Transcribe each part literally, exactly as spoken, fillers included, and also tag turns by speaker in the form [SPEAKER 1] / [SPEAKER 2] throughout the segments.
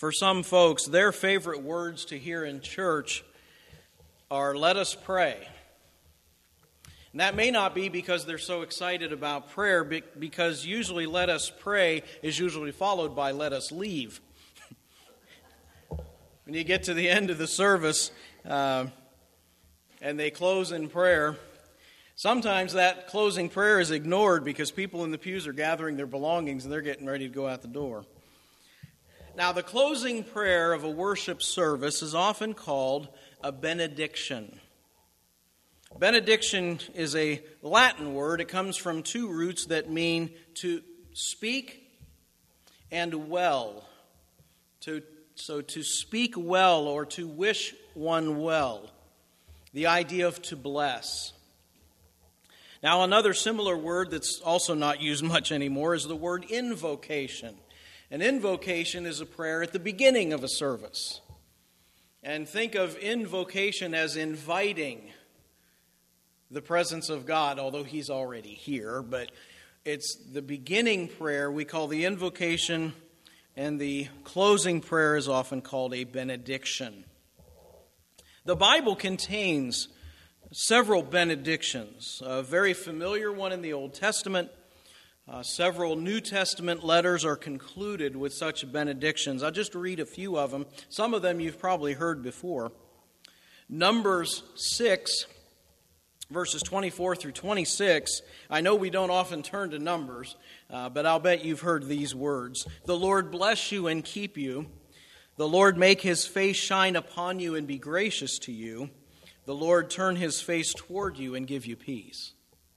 [SPEAKER 1] For some folks, their favorite words to hear in church are, "Let us pray." And that may not be because they're so excited about prayer, because usually "let us pray" is usually followed by "let us leave." When you get to the end of the service uh, and they close in prayer, sometimes that closing prayer is ignored because people in the pews are gathering their belongings and they're getting ready to go out the door. Now, the closing prayer of a worship service is often called a benediction. Benediction is a Latin word. It comes from two roots that mean to speak and well. To, so to speak well or to wish one well. The idea of to bless. Now, another similar word that's also not used much anymore is the word invocation. An invocation is a prayer at the beginning of a service. And think of invocation as inviting the presence of God, although He's already here. But it's the beginning prayer we call the invocation, and the closing prayer is often called a benediction. The Bible contains several benedictions. A very familiar one in the Old Testament. Uh, several New Testament letters are concluded with such benedictions. I'll just read a few of them. Some of them you've probably heard before. Numbers six, verses twenty-four through twenty-six. I know we don't often turn to Numbers, uh, but I'll bet you've heard these words. "The Lord bless you and keep you. The Lord make His face shine upon you and be gracious to you. The Lord turn His face toward you and give you peace."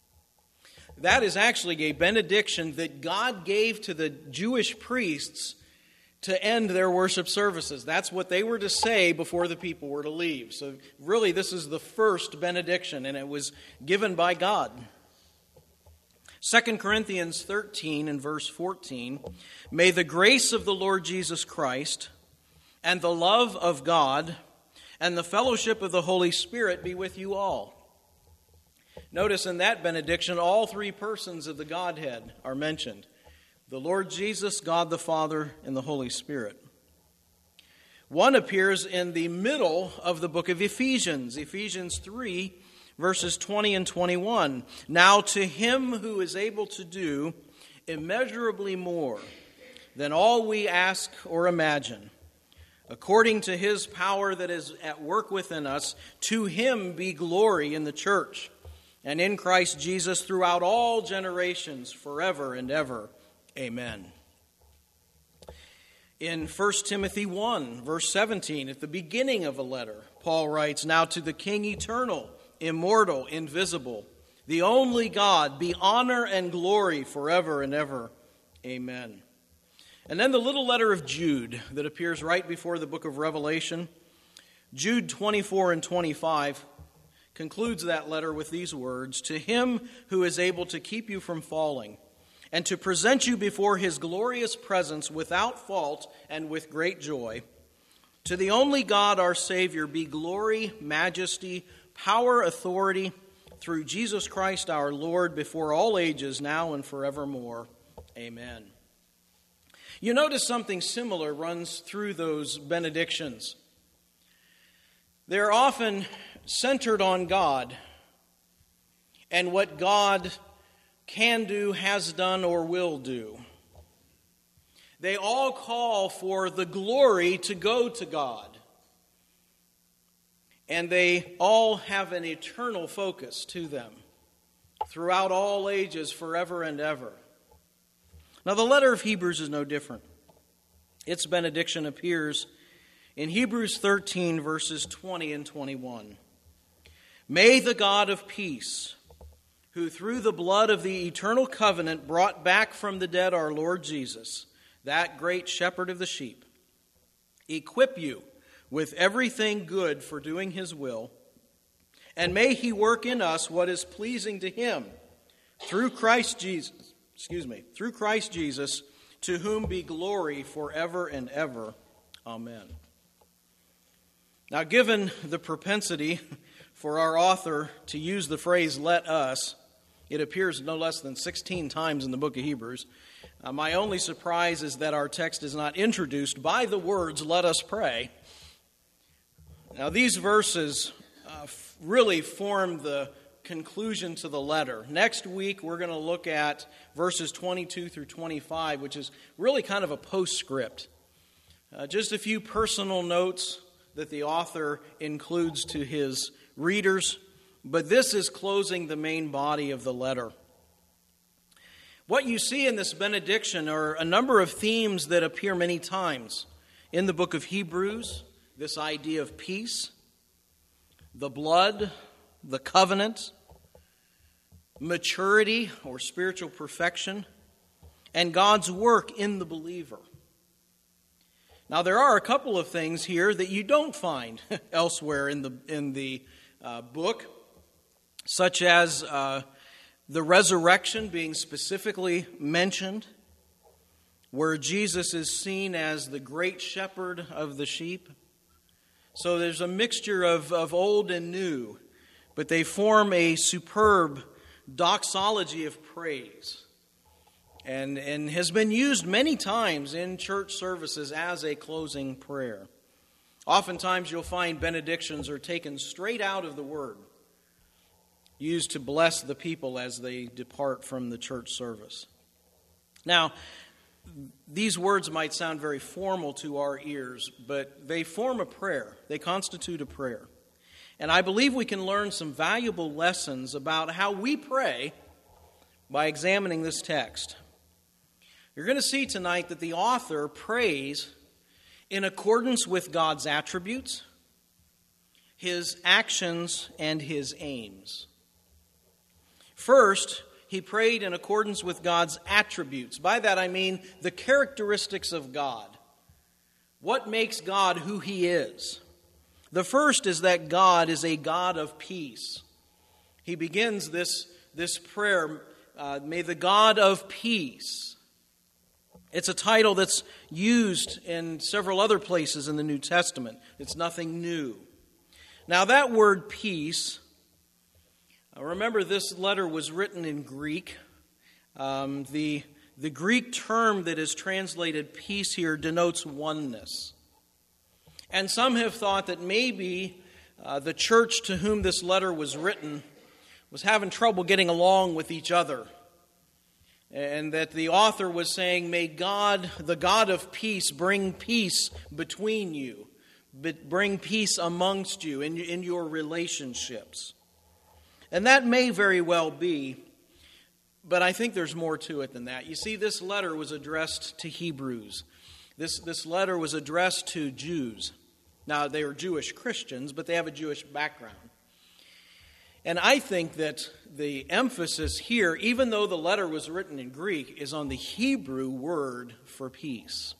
[SPEAKER 1] That is actually a benediction that God gave to the Jewish priests to end their worship services. That's what they were to say before the people were to leave. So really, this is the first benediction, and it was given by God. Second Corinthians thirteen and verse fourteen, "May the grace of the Lord Jesus Christ and the love of God and the fellowship of the Holy Spirit be with you all." Notice in that benediction, all three persons of the Godhead are mentioned. The Lord Jesus, God the Father, and the Holy Spirit. One appears in the middle of the book of Ephesians, Ephesians three, verses twenty and twenty-one. "Now to Him who is able to do immeasurably more than all we ask or imagine, according to His power that is at work within us, to Him be glory in the church and in Christ Jesus throughout all generations, forever and ever. Amen." In First Timothy one, verse seventeen, at the beginning of a letter, Paul writes, "Now to the King eternal, immortal, invisible, the only God, be honor and glory forever and ever. Amen." And then the little letter of Jude that appears right before the book of Revelation, Jude twenty-four and twenty-five, concludes that letter with these words, "To Him who is able to keep you from falling, and to present you before His glorious presence without fault and with great joy, to the only God our Savior be glory, majesty, power, authority, through Jesus Christ our Lord, before all ages, now and forevermore. Amen." You notice something similar runs through those benedictions. They're often centered on God and what God can do, has done, or will do. They all call for the glory to go to God. And they all have an eternal focus to them throughout all ages, forever and ever. Now, the letter of Hebrews is no different. Its benediction appears in Hebrews thirteen, verses twenty and twenty-one. "May the God of peace, who through the blood of the eternal covenant brought back from the dead our Lord Jesus, that great shepherd of the sheep, equip you with everything good for doing His will, and may He work in us what is pleasing to Him, through Christ Jesus, excuse me, through Christ Jesus, to whom be glory forever and ever. Amen." Now, given the propensity for our author to use the phrase "let us," it appears no less than sixteen times in the book of Hebrews. Uh, my only surprise is that our text is not introduced by the words, "Let us pray." Now, these verses uh, f- really form the conclusion to the letter. Next week, we're going to look at verses twenty-two through twenty-five, which is really kind of a postscript. Uh, just a few personal notes that the author includes to his readers, but this is closing the main body of the letter. What you see in this benediction are a number of themes that appear many times in the book of Hebrews. This idea of peace, the blood, the covenant, maturity or spiritual perfection, and God's work in the believer. Now, there are a couple of things here that you don't find elsewhere in the in the uh, book, such as uh, the resurrection being specifically mentioned, where Jesus is seen as the great shepherd of the sheep. So there's a mixture of, of old and new, but they form a superb doxology of praise, and, and has been used many times in church services as a closing prayer. Oftentimes you'll find benedictions are taken straight out of the Word, used to bless the people as they depart from the church service. Now, these words might sound very formal to our ears, but they form a prayer. They constitute a prayer. And I believe we can learn some valuable lessons about how we pray by examining this text. You're going to see tonight that the author prays in accordance with God's attributes, His actions, and His aims. First, he prayed in accordance with God's attributes. By that I mean the characteristics of God. What makes God who He is? The first is that God is a God of peace. He begins this, this prayer, uh, may the God of peace. It's a title that's used in several other places in the New Testament. It's nothing new. Now that word peace, remember, this letter was written in Greek. Um, the, the Greek term that is translated peace here denotes oneness. And some have thought that maybe uh, the church to whom this letter was written was having trouble getting along with each other. And that the author was saying, may God, the God of peace, bring peace between you, but bring peace amongst you in, in your relationships. And that may very well be, but I think there's more to it than that. You see, this letter was addressed to Hebrews. This, this letter was addressed to Jews. Now, they are Jewish Christians, but they have a Jewish background. And I think that the emphasis here, even though the letter was written in Greek, is on the Hebrew word for peace.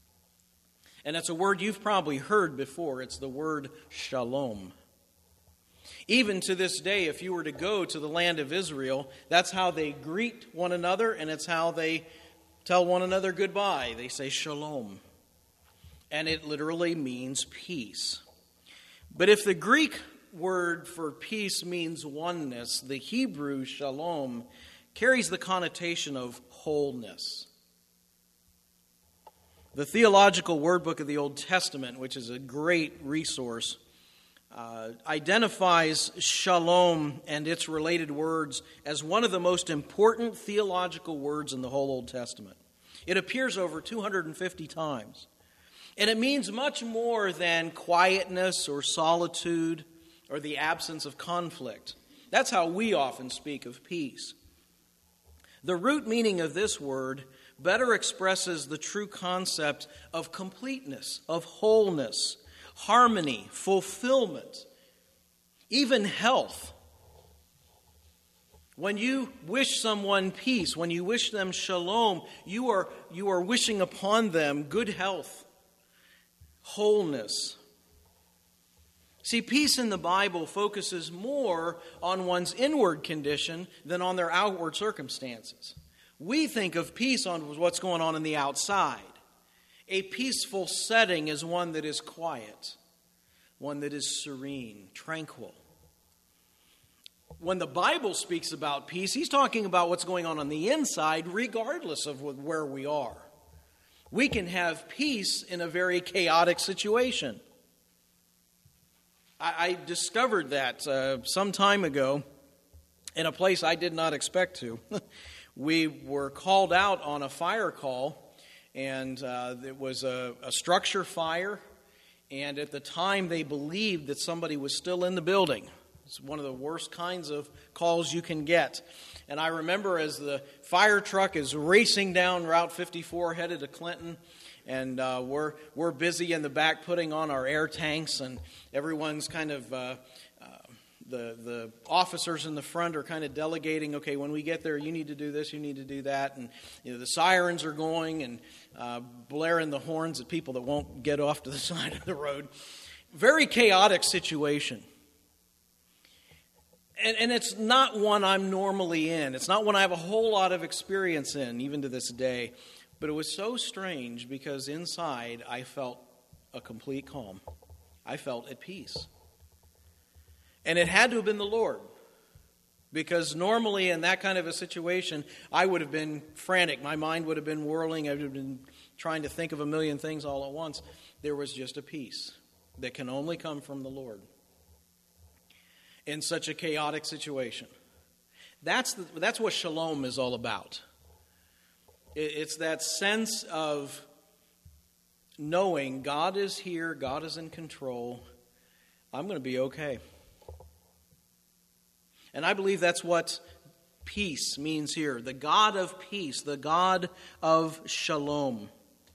[SPEAKER 1] And it's a word you've probably heard before. It's the word shalom. Even to this day, if you were to go to the land of Israel, that's how they greet one another, and it's how they tell one another goodbye. They say shalom. And it literally means peace. But if the Greek word for peace means oneness, the Hebrew shalom carries the connotation of wholeness. The Theological Word Book of the Old Testament, which is a great resource, Uh, identifies shalom and its related words as one of the most important theological words in the whole Old Testament. It appears over two hundred fifty times. And it means much more than quietness or solitude or the absence of conflict. That's how we often speak of peace. The root meaning of this word better expresses the true concept of completeness, of wholeness, harmony, fulfillment, even health. When you wish someone peace, when you wish them shalom, you are, you are wishing upon them good health, wholeness. See, peace in the Bible focuses more on one's inward condition than on their outward circumstances. We think of peace on what's going on in the outside. A peaceful setting is one that is quiet, one that is serene, tranquil. when the Bible speaks about peace, he's talking about what's going on on the inside, regardless of where we are. We can have peace in a very chaotic situation. I, I discovered that uh, some time ago in a place I did not expect to. We were called out on a fire call, and uh, it was a, a structure fire, and at the time they believed that somebody was still in the building. It's one of the worst kinds of calls you can get. And I remember as the fire truck is racing down Route fifty-four headed to Clinton, and uh, we're we're busy in the back putting on our air tanks, and everyone's kind of uh, uh, the the officers in the front are kind of delegating. Okay, when we get there, you need to do this, you need to do that, and you know the sirens are going and uh, blaring the horns at people that won't get off to the side of the road. Very chaotic situation. And, and it's not one I'm normally in. It's not one I have a whole lot of experience in, even to this day. But it was so strange because inside I felt a complete calm. I felt at peace. And it had to have been the Lord. Because normally in that kind of a situation, I would have been frantic. My mind would have been whirling. I would have been trying to think of a million things all at once. There was just a peace that can only come from the Lord in such a chaotic situation. That's the, that's what shalom is all about. It, it's that sense of knowing God is here, God is in control, I'm going to be okay. And I believe that's what peace means here. The God of peace, the God of shalom.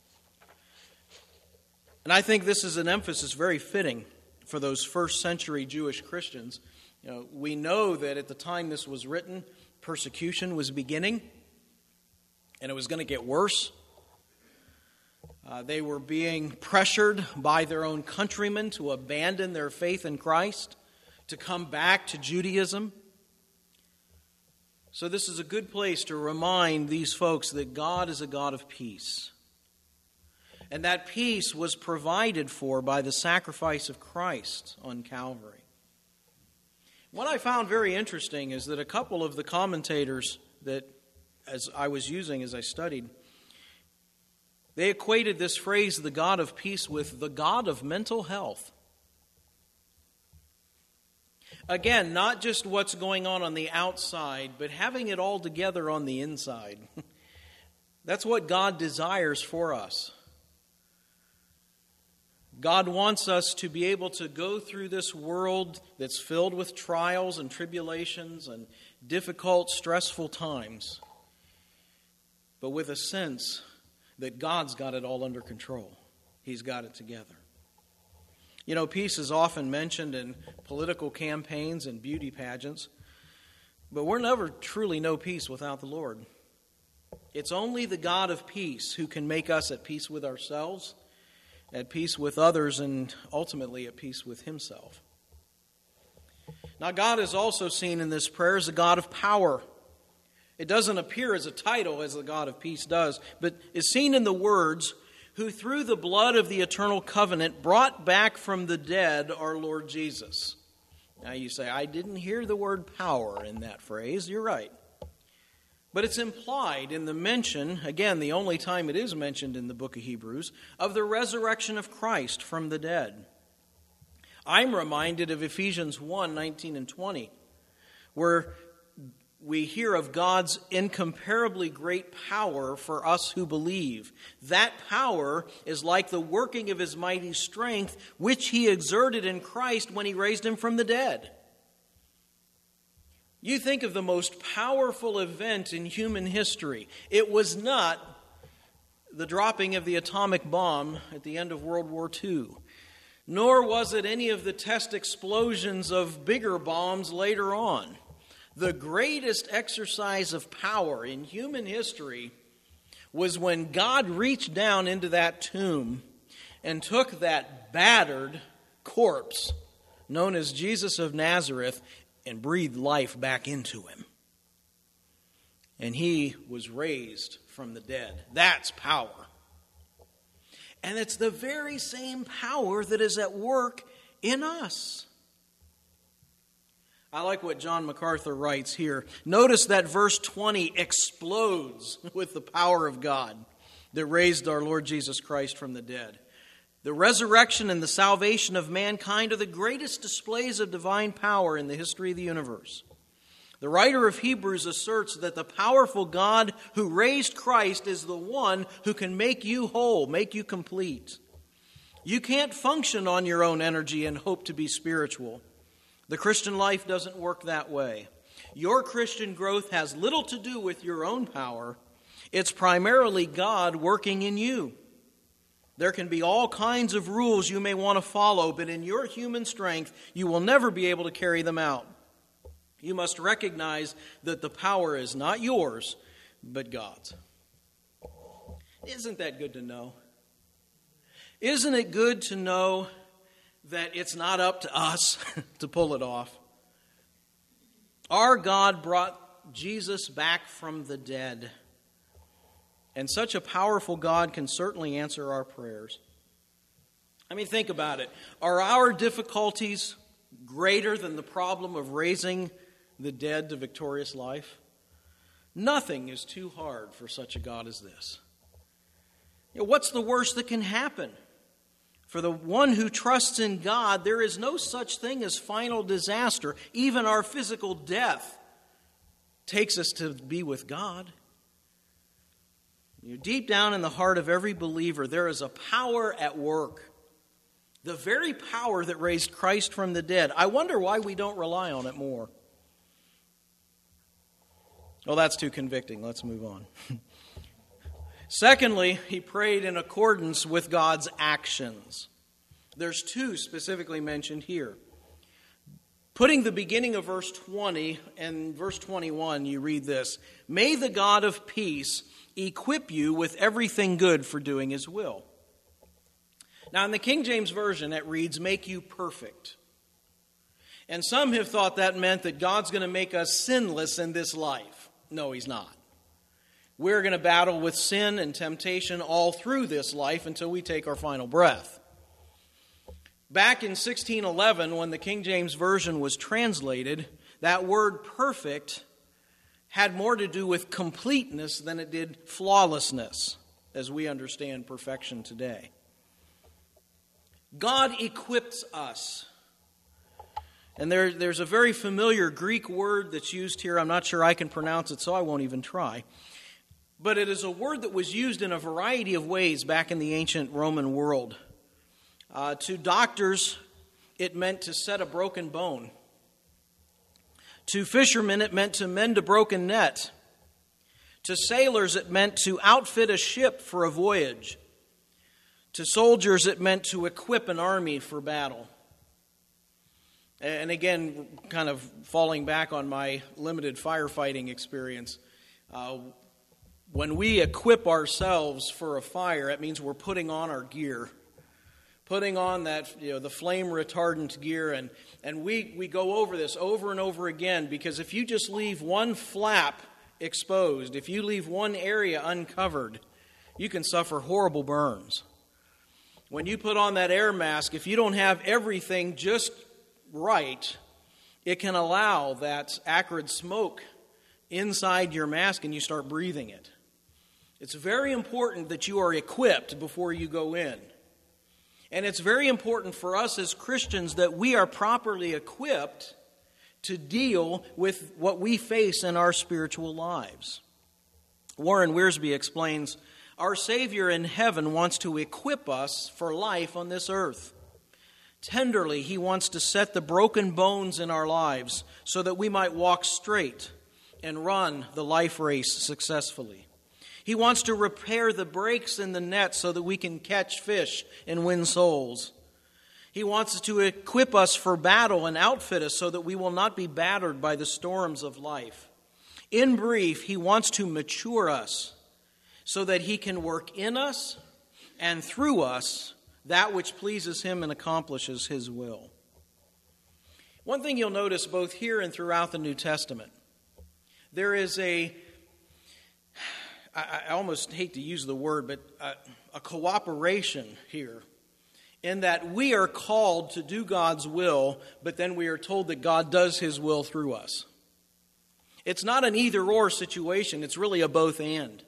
[SPEAKER 1] And I think this is an emphasis very fitting for those first century Jewish Christians. You know, we know that at the time this was written, persecution was beginning, and it was going to get worse. Uh, they were being pressured by their own countrymen to abandon their faith in Christ, to come back to Judaism. So this is a good place to remind these folks that God is a God of peace. And that peace was provided for by the sacrifice of Christ on Calvary. What I found very interesting is that a couple of the commentators that as I was using as I studied, they equated this phrase, the God of peace, with the God of mental health. Again, not just what's going on on the outside, but having it all together on the inside. That's what God desires for us. God wants us to be able to go through this world that's filled with trials and tribulations and difficult, stressful times, but with a sense that God's got it all under control. He's got it together. You know, peace is often mentioned in political campaigns and beauty pageants, but we'll never truly know peace without the Lord. It's only the God of peace who can make us at peace with ourselves, at peace with others, and ultimately at peace with himself. Now, God is also seen in this prayer as a God of power. It doesn't appear as a title as the God of peace does, but is seen in the words, who through the blood of the eternal covenant brought back from the dead our Lord Jesus. Now you say, I didn't hear the word power in that phrase. You're right. But it's implied in the mention, again, the only time it is mentioned in the book of Hebrews, of the resurrection of Christ from the dead. I'm reminded of Ephesians one, nineteen and twenty, where we hear of God's incomparably great power for us who believe. That power is like the working of his mighty strength, which he exerted in Christ when he raised him from the dead. You think of the most powerful event in human history. It was not the dropping of the atomic bomb at the end of World War Two, nor was it any of the test explosions of bigger bombs later on. The greatest exercise of power in human history was when God reached down into that tomb and took that battered corpse known as Jesus of Nazareth and breathed life back into him. And he was raised from the dead. That's power. And it's the very same power that is at work in us. I like what John MacArthur writes here. Notice that verse twenty explodes with the power of God that raised our Lord Jesus Christ from the dead. The resurrection and the salvation of mankind are the greatest displays of divine power in the history of the universe. The writer of Hebrews asserts that the powerful God who raised Christ is the one who can make you whole, make you complete. You can't function on your own energy and hope to be spiritual. The Christian life doesn't work that way. Your Christian growth has little to do with your own power. It's primarily God working in you. There can be all kinds of rules you may want to follow, but in your human strength, you will never be able to carry them out. You must recognize that the power is not yours, but God's. Isn't that good to know? Isn't it good to know that it's not up to us to pull it off? Our God brought Jesus back from the dead. And such a powerful God can certainly answer our prayers. I mean, think about it. Are our difficulties greater than the problem of raising the dead to victorious life? Nothing is too hard for such a God as this. You know, what's the worst that can happen? For the one who trusts in God, there is no such thing as final disaster. Even our physical death takes us to be with God. You know, deep down in the heart of every believer, there is a power at work. The very power that raised Christ from the dead. I wonder why we don't rely on it more. Well, that's too convicting. Let's move on. Secondly, he prayed in accordance with God's actions. There's two specifically mentioned here. Putting the beginning of verse twenty and verse twenty-one, you read this. May the God of peace equip you with everything good for doing his will. Now, in the King James Version, it reads, make you perfect. And some have thought that meant that God's going to make us sinless in this life. No, he's not. We're going to battle with sin and temptation all through this life until we take our final breath. Back in sixteen eleven, when the King James Version was translated, that word perfect had more to do with completeness than it did flawlessness, as we understand perfection today. God equips us. And there, there's a very familiar Greek word that's used here. I'm not sure I can pronounce it, so I won't even try. But it is a word that was used in a variety of ways back in the ancient Roman world. Uh, to doctors, it meant to set a broken bone. To fishermen, it meant to mend a broken net. To sailors, it meant to outfit a ship for a voyage. To soldiers, it meant to equip an army for battle. And again, kind of falling back on my limited firefighting experience, uh, when we equip ourselves for a fire, it means we're putting on our gear. Putting on that, you know, the flame retardant gear, and, and we, we go over this over and over again, because if you just leave one flap exposed, if you leave one area uncovered, you can suffer horrible burns. When you put on that air mask, if you don't have everything just right, it can allow that acrid smoke inside your mask and you start breathing it. It's very important that you are equipped before you go in. And it's very important for us as Christians that we are properly equipped to deal with what we face in our spiritual lives. Warren Wiersbe explains, our Savior in heaven wants to equip us for life on this earth. Tenderly, he wants to set the broken bones in our lives so that we might walk straight and run the life race successfully. He wants to repair the breaks in the net so that we can catch fish and win souls. He wants to equip us for battle and outfit us so that we will not be battered by the storms of life. In brief, he wants to mature us so that he can work in us and through us that which pleases him and accomplishes his will. One thing you'll notice both here and throughout the New Testament, there is a I almost hate to use the word, but a, a cooperation here in that we are called to do God's will, but then we are told that God does his will through us. It's not an either-or situation. It's really a both-and.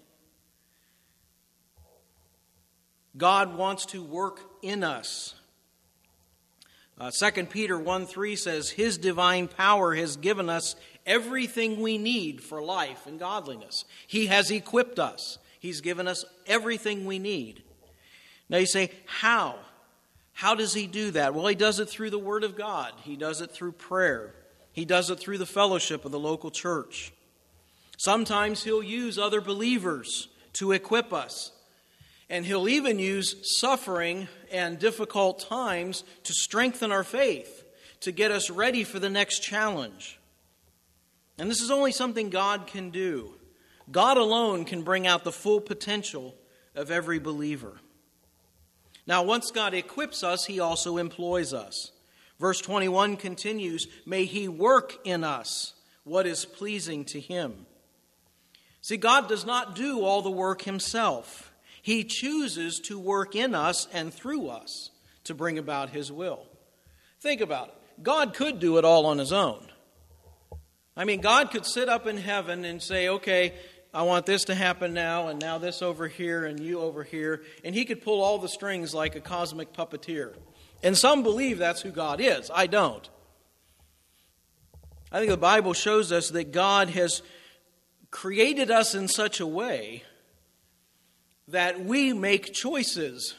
[SPEAKER 1] God wants to work in us. Uh, Second Peter one three says, his divine power has given us everything we need for life and godliness. He has equipped us. He's given us everything we need. Now you say, how? How does he do that? Well, he does it through the Word of God. He does it through prayer. He does it through the fellowship of the local church. Sometimes he'll use other believers to equip us. And he'll even use suffering and difficult times to strengthen our faith, to get us ready for the next challenge. And this is only something God can do. God alone can bring out the full potential of every believer. Now, once God equips us, he also employs us. Verse twenty-one continues, may he work in us what is pleasing to him. See, God does not do all the work himself. He chooses to work in us and through us to bring about his will. Think about it. God could do it all on his own. I mean, God could sit up in heaven and say, okay, I want this to happen now, and now this over here, and you over here. And he could pull all the strings like a cosmic puppeteer. And some believe that's who God is. I don't. I think the Bible shows us that God has created us in such a way that we make choices.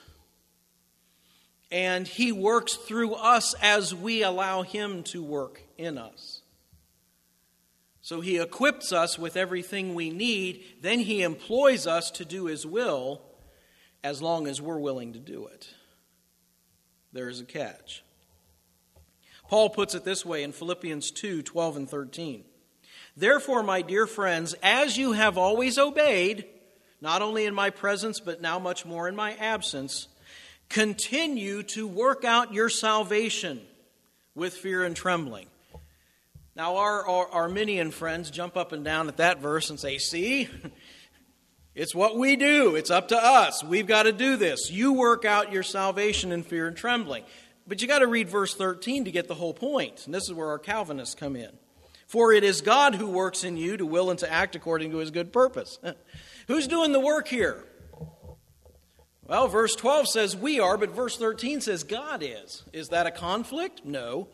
[SPEAKER 1] And he works through us as we allow him to work in us. So he equips us with everything we need. Then he employs us to do his will as long as we're willing to do it. There is a catch. Paul puts it this way in Philippians two, twelve and thirteen. Therefore, my dear friends, as you have always obeyed, not only in my presence, but now much more in my absence, continue to work out your salvation with fear and trembling. Now, our, our Arminian friends jump up and down at that verse and say, see, it's what we do. It's up to us. We've got to do this. You work out your salvation in fear and trembling. But you got to read verse thirteen to get the whole point. And this is where our Calvinists come in. For it is God who works in you to will and to act according to his good purpose. Who's doing the work here? Well, verse twelve says we are, but verse thirteen says God is. Is that a conflict? No.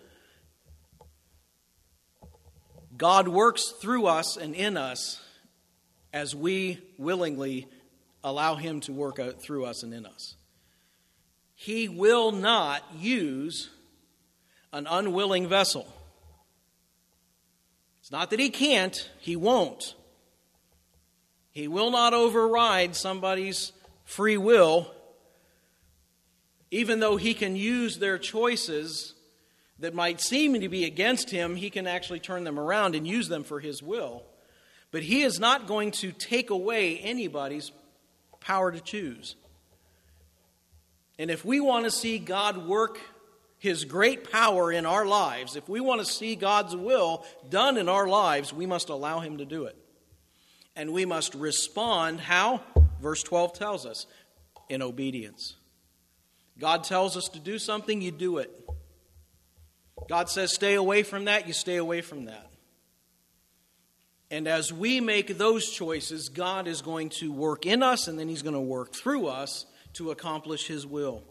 [SPEAKER 1] God works through us and in us as we willingly allow him to work out through us and in us. He will not use an unwilling vessel. It's not that he can't, he won't. He will not override somebody's free will, even though he can use their choices that might seem to be against him. He can actually turn them around and use them for his will. But he is not going to take away anybody's power to choose. And if we want to see God work his great power in our lives, if we want to see God's will done in our lives, we must allow him to do it. And we must respond, how? Verse twelve tells us, in obedience. God tells us to do something, you do it. God says stay away from that, you stay away from that. And as we make those choices, God is going to work in us, and then he's going to work through us to accomplish his will.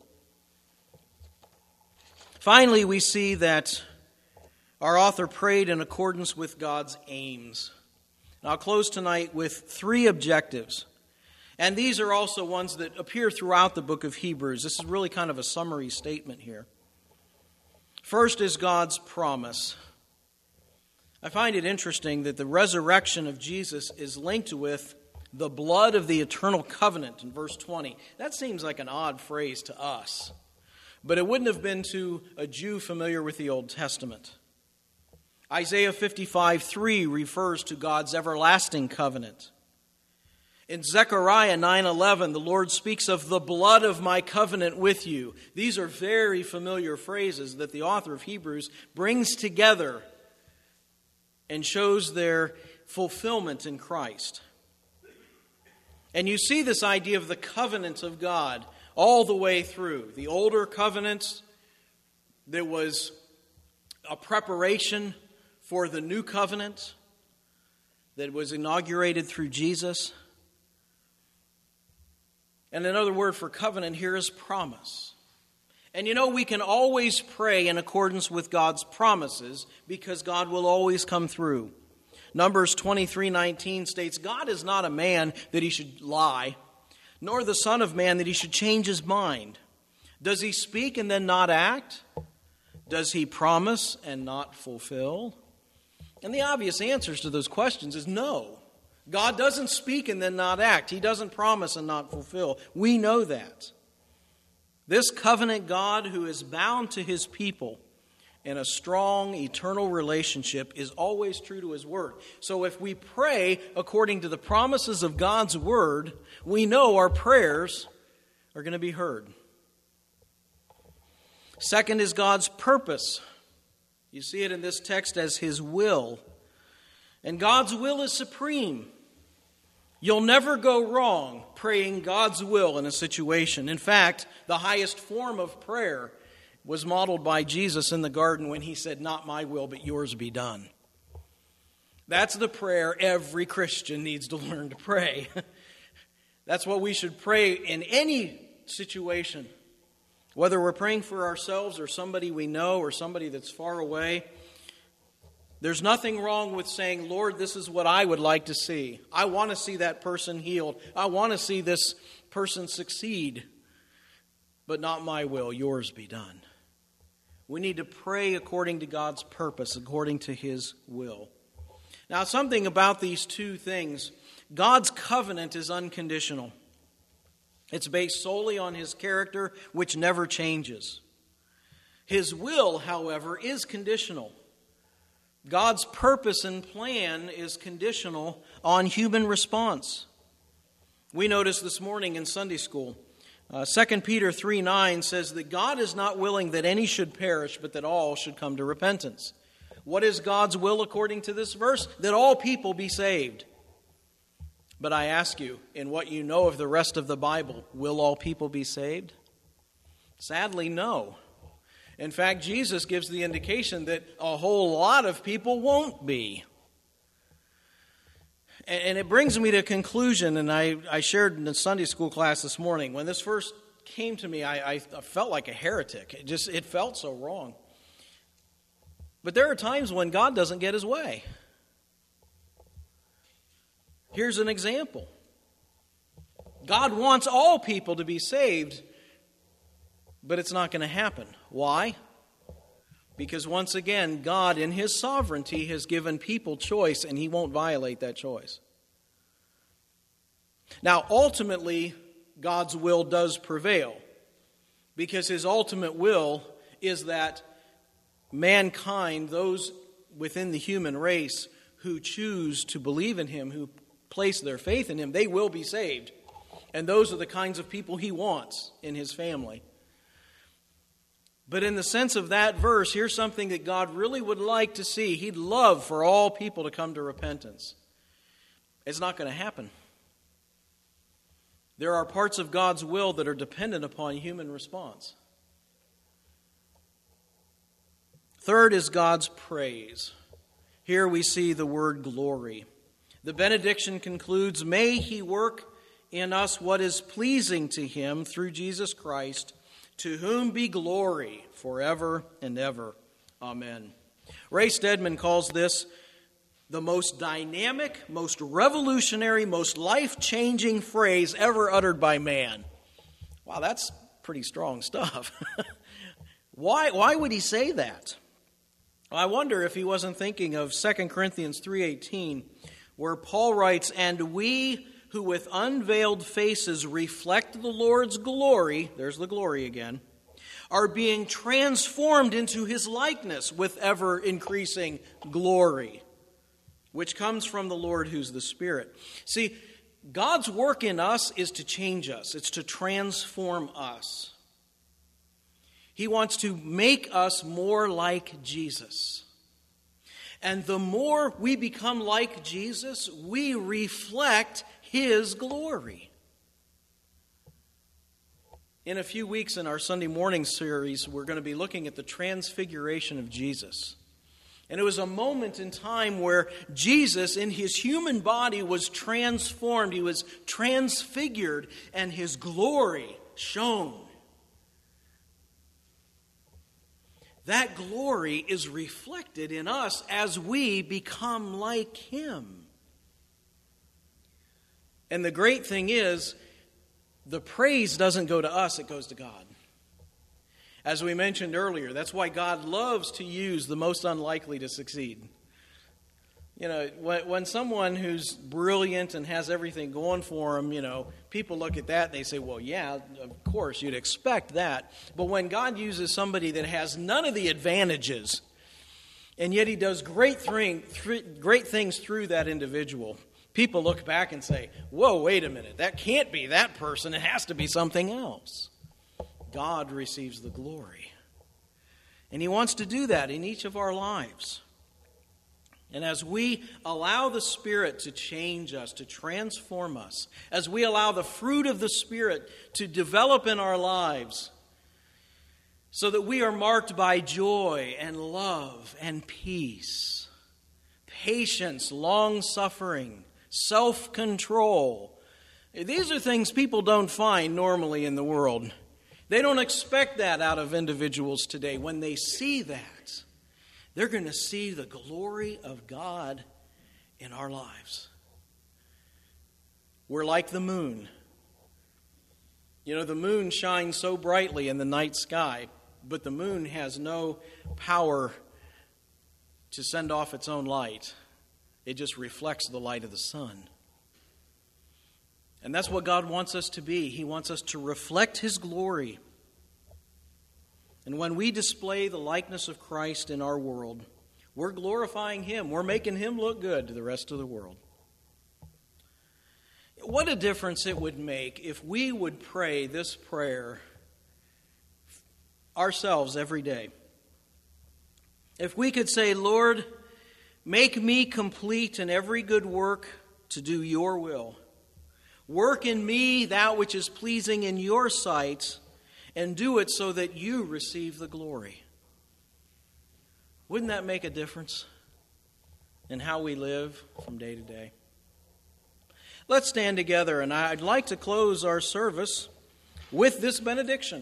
[SPEAKER 1] Finally, we see that our author prayed in accordance with God's aims. And I'll close tonight with three objectives. And these are also ones that appear throughout the book of Hebrews. This is really kind of a summary statement here. First is God's promise. I find it interesting that the resurrection of Jesus is linked with the blood of the eternal covenant in verse twenty. That seems like an odd phrase to us, but it wouldn't have been to a Jew familiar with the Old Testament. Isaiah fifty-five three refers to God's everlasting covenant. In Zechariah nine eleven, the Lord speaks of the blood of my covenant with you. These are very familiar phrases that the author of Hebrews brings together and shows their fulfillment in Christ. And you see this idea of the covenant of God all the way through. The older covenant, there was a preparation for the new covenant that was inaugurated through Jesus. And another word for covenant here is promise. And you know, we can always pray in accordance with God's promises because God will always come through. Numbers twenty-three nineteen states, God is not a man that he should lie, nor the son of man that he should change his mind. Does he speak and then not act? Does he promise and not fulfill? And the obvious answers to those questions is no. God doesn't speak and then not act. He doesn't promise and not fulfill. We know that. This covenant God who is bound to his people in a strong, eternal relationship is always true to his word. So if we pray according to the promises of God's word, we know our prayers are going to be heard. Second is God's purpose. You see it in this text as his will. And God's will is supreme. You'll never go wrong praying God's will in a situation. In fact, the highest form of prayer was modeled by Jesus in the garden when he said, "Not my will, but yours be done." That's the prayer every Christian needs to learn to pray. That's what we should pray in any situation. Whether we're praying for ourselves or somebody we know or somebody that's far away, there's nothing wrong with saying, "Lord, this is what I would like to see. I want to see that person healed. I want to see this person succeed. But not my will, yours be done." We need to pray according to God's purpose, according to his will. Now, something about these two things. God's covenant is unconditional. It's based solely on his character, which never changes. His will, however, is conditional. God's purpose and plan is conditional on human response. We noticed this morning in Sunday school, uh, Second Peter three nine says that God is not willing that any should perish, but that all should come to repentance. What is God's will according to this verse? That all people be saved. But I ask you, in what you know of the rest of the Bible, will all people be saved? Sadly, no. In fact, Jesus gives the indication that a whole lot of people won't be. And it brings me to a conclusion, and I, I shared in the Sunday school class this morning. When this first came to me, I, I felt like a heretic. It just it felt so wrong. But there are times when God doesn't get his way. Here's an example. God wants all people to be saved, but it's not going to happen. Why? Because once again, God in his sovereignty has given people choice, and he won't violate that choice. Now, ultimately, God's will does prevail, because his ultimate will is that mankind, those within the human race who choose to believe in him, who place their faith in him, they will be saved. And those are the kinds of people he wants in his family. But in the sense of that verse, here's something that God really would like to see. He'd love for all people to come to repentance. It's not going to happen. There are parts of God's will that are dependent upon human response. Third is God's praise. Here we see the word glory. The benediction concludes, "May he work in us what is pleasing to him through Jesus Christ, to whom be glory forever and ever. Amen." Ray Stedman calls this the most dynamic, most revolutionary, most life-changing phrase ever uttered by man. Wow, that's pretty strong stuff. Why, why would he say that? I wonder if he wasn't thinking of Second Corinthians three eighteen, where Paul writes, "And we who with unveiled faces reflect the Lord's glory," there's the glory again, "are being transformed into his likeness with ever-increasing glory, which comes from the Lord who's the Spirit." See, God's work in us is to change us. It's to transform us. He wants to make us more like Jesus. And the more we become like Jesus, we reflect his glory. In a few weeks in our Sunday morning series, we're going to be looking at the transfiguration of Jesus. And it was a moment in time where Jesus, in his human body, was transformed. He was transfigured, and his glory shone. That glory is reflected in us as we become like him. And the great thing is, the praise doesn't go to us, it goes to God. As we mentioned earlier, that's why God loves to use the most unlikely to succeed. You know, when, when someone who's brilliant and has everything going for them, you know, people look at that and they say, well, yeah, of course, you'd expect that. But when God uses somebody that has none of the advantages, and yet he does great, thing, great things through that individual, people look back and say, whoa, wait a minute, that can't be that person, it has to be something else. God receives the glory. And he wants to do that in each of our lives. And as we allow the Spirit to change us, to transform us, as we allow the fruit of the Spirit to develop in our lives, so that we are marked by joy and love and peace, patience, long-suffering, self-control. These are things people don't find normally in the world. They don't expect that out of individuals today. When they see that, they're going to see the glory of God in our lives. We're like the moon. You know, the moon shines so brightly in the night sky, but the moon has no power to send off its own light. It just reflects the light of the sun. And that's what God wants us to be. He wants us to reflect his glory. And when we display the likeness of Christ in our world, we're glorifying him. We're making him look good to the rest of the world. What a difference it would make if we would pray this prayer ourselves every day. If we could say, Lord, make me complete in every good work to do your will. Work in me that which is pleasing in your sight, and do it so that you receive the glory. Wouldn't that make a difference in how we live from day to day? Let's stand together, and I'd like to close our service with this benediction.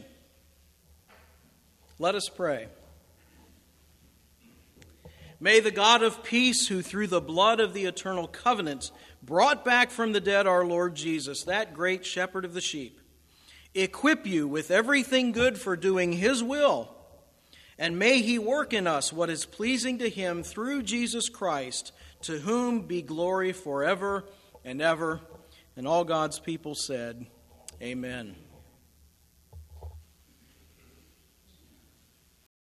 [SPEAKER 1] Let us pray. May the God of peace, who through the blood of the eternal covenant brought back from the dead our Lord Jesus, that great shepherd of the sheep, equip you with everything good for doing his will, and may he work in us what is pleasing to him through Jesus Christ, to whom be glory forever and ever. And all God's people said, Amen.